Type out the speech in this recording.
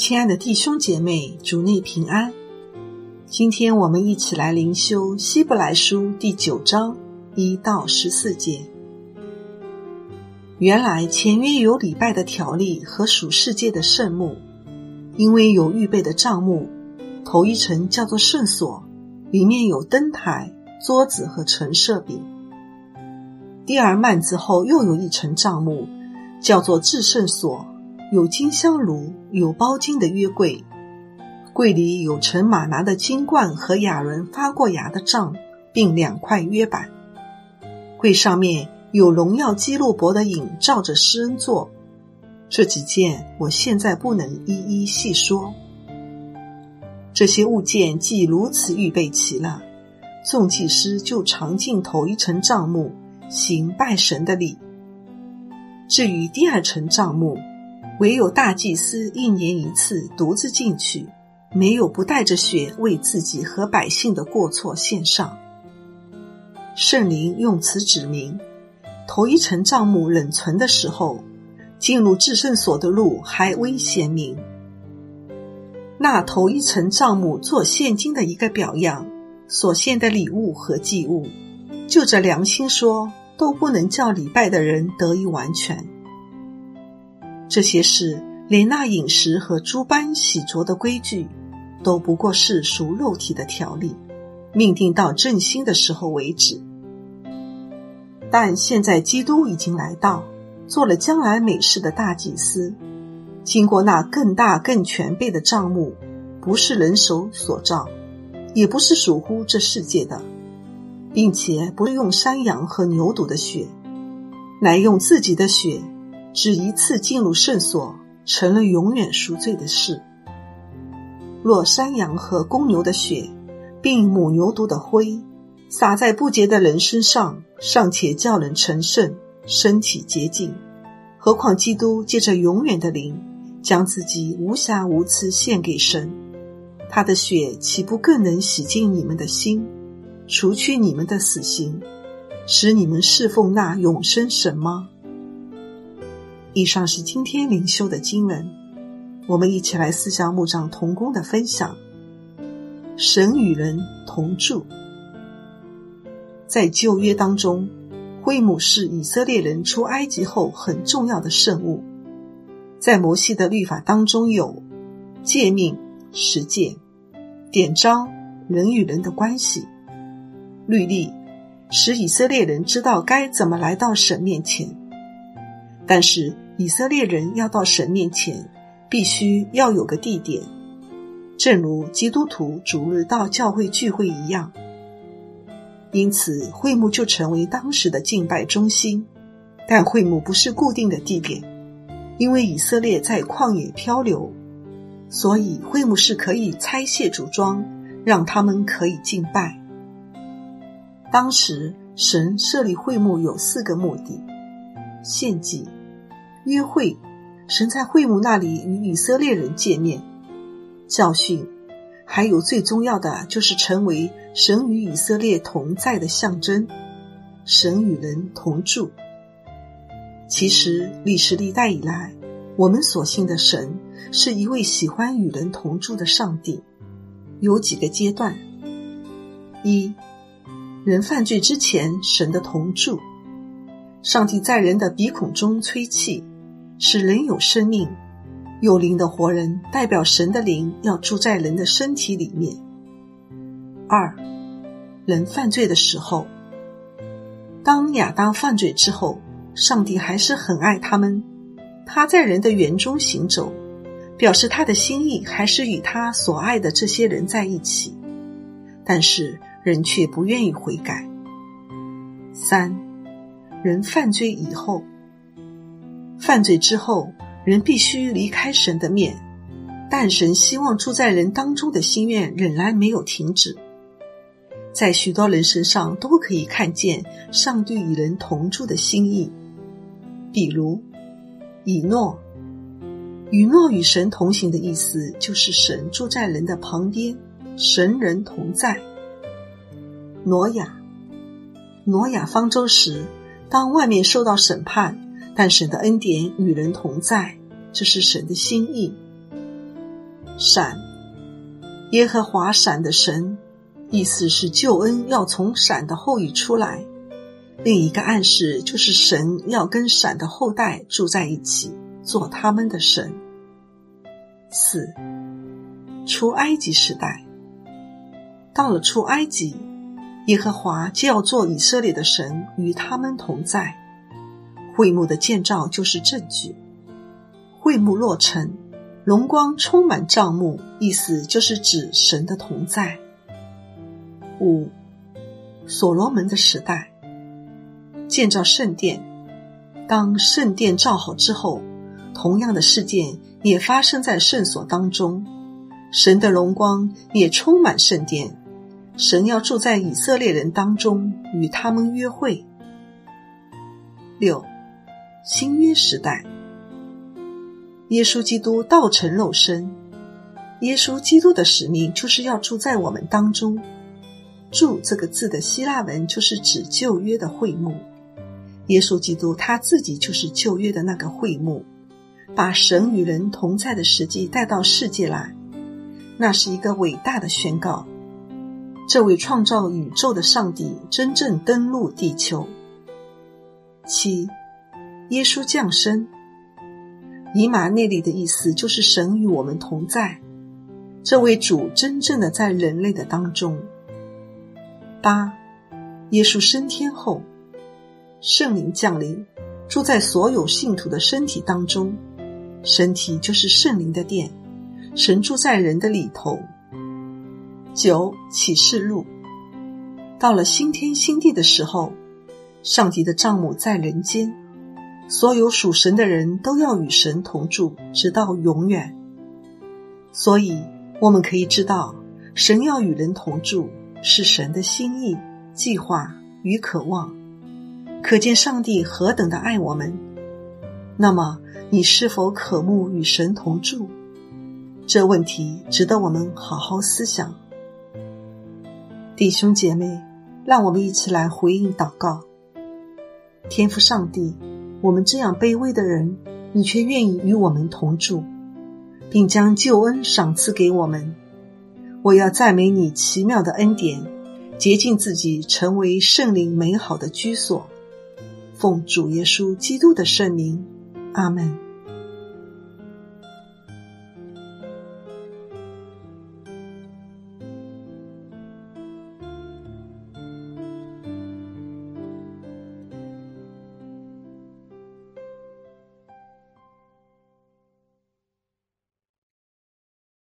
亲爱的弟兄姐妹，主内平安。今天我们一起来灵修希伯来书第9章1到14节。原来前约有礼拜的条例和属世界的圣幕，因为有预备的帐幕，头一层叫做圣所，里面有灯台、桌子和陈设饼。第二幔子后又有一层帐幕，叫做至圣所，有金香炉，有包金的约柜，柜里有盛玛拿的金罐和亚伦发过芽的杖，并2块约板。柜上面有荣耀基路伯的影照着施恩座。这几件我现在不能一一细说。这些物件既如此预备齐了，众祭司就常进头一层帐幕，行拜神的礼。至于第二层帐幕，唯有大祭司1年一次独自进去，没有不带着血为自己和百姓的过错献上。圣灵用此指明，头一层帐幕冷存的时候，进入至圣所的路还未显明。那头一层帐幕做现今的一个表样，所献的礼物和祭物，就着良心说，都不能叫礼拜的人得以完全。这些事连那饮食和诸般洗濯的规矩，都不过是属肉体的条例，命定到振兴的时候为止。但现在基督已经来到，做了将来美事的大祭司，经过那更大更全备的帐幕，不是人手所造，也不是属乎这世界的，并且不是用山羊和牛犊的血，乃用自己的血，只一次进入圣所，成了永远赎罪的事。若山羊和公牛的血，并母牛犊的灰，洒在不洁的人身上，尚且叫人成圣，身体洁净，何况基督借着永远的灵，将自己无瑕无疵献给神，他的血岂不更能洗净你们的心，除去你们的死刑，使你们侍奉那永生神吗？以上是今天灵修的经文，我们一起来思想牧长同工的分享。神与人同住。在旧约当中，会幕是以色列人出埃及后很重要的圣物。在摩西的律法当中有诫命、十诫、典章，人与人的关系；律例，使以色列人知道该怎么来到神面前。但是以色列人要到神面前，必须要有个地点，正如基督徒主日到教会聚会一样。因此会幕就成为当时的敬拜中心，但会幕不是固定的地点，因为以色列在旷野漂流，所以会幕是可以拆卸组装，让他们可以敬拜。当时神设立会幕有4个目的：献祭、约会，神在会幕那里与以色列人见面；教训，还有最重要的就是成为神与以色列同在的象征，神与人同住。其实历史历代以来，我们所信的神是一位喜欢与人同住的上帝。有几个阶段：一、人犯罪之前，神的同住。上帝在人的鼻孔中吹气，使人有生命，有灵的活人代表神的灵要住在人的身体里面。2、人犯罪的时候，当亚当犯罪之后，上帝还是很爱他们，他在人的园中行走，表示他的心意还是与他所爱的这些人在一起，但是人却不愿意悔改。3、人犯罪以后，犯罪之后，人必须离开神的面，但神希望住在人当中的心愿仍然没有停止。在许多人身上都可以看见上帝与人同住的心意。比如以诺，与诺与神同行的意思就是神住在人的旁边，神人同在。挪亚方舟时，当外面受到审判，但神的恩典与人同在，这是神的心意。 闪，耶和华闪的神，意思是救恩要从闪的后裔出来。另一个暗示就是神要跟闪的后代住在一起，做他们的神。4. 出埃及时代，到了出埃及，耶和华就要做以色列的神，与他们同在。会幕的建造就是证据。会幕落成，荣光充满帐幕，意思就是指神的同在。5. 所罗门的时代，建造圣殿。当圣殿造好之后，同样的事件也发生在圣所当中，神的荣光也充满圣殿，神要住在以色列人当中，与他们约会。6. 新约时代，耶稣基督道成肉身。耶稣基督的使命就是要住在我们当中。住这个字的希腊文就是指旧约的会幕。耶稣基督他自己就是旧约的那个会幕，把神与人同在的实际带到世界来。那是一个伟大的宣告，这位创造宇宙的上帝真正登陆地球。7. 耶稣降生。以马内利的意思就是神与我们同在，这位主真正的在人类的当中。8. 耶稣升天后，圣灵降临，住在所有信徒的身体当中，身体就是圣灵的殿，神住在人的里头。9. 启示录。到了新天新地的时候，上帝的帐幕在人间，所有属神的人都要与神同住，直到永远。所以我们可以知道，神要与人同住是神的心意、计划与渴望，可见上帝何等的爱我们。那么你是否渴慕与神同住？这问题值得我们好好思想。弟兄姐妹，让我们一起来回应祷告。天父上帝，我们这样卑微的人，你却愿意与我们同住，并将救恩赏赐给我们。我要赞美你奇妙的恩典，洁净自己，成为圣灵美好的居所。奉主耶稣基督的圣名，阿们。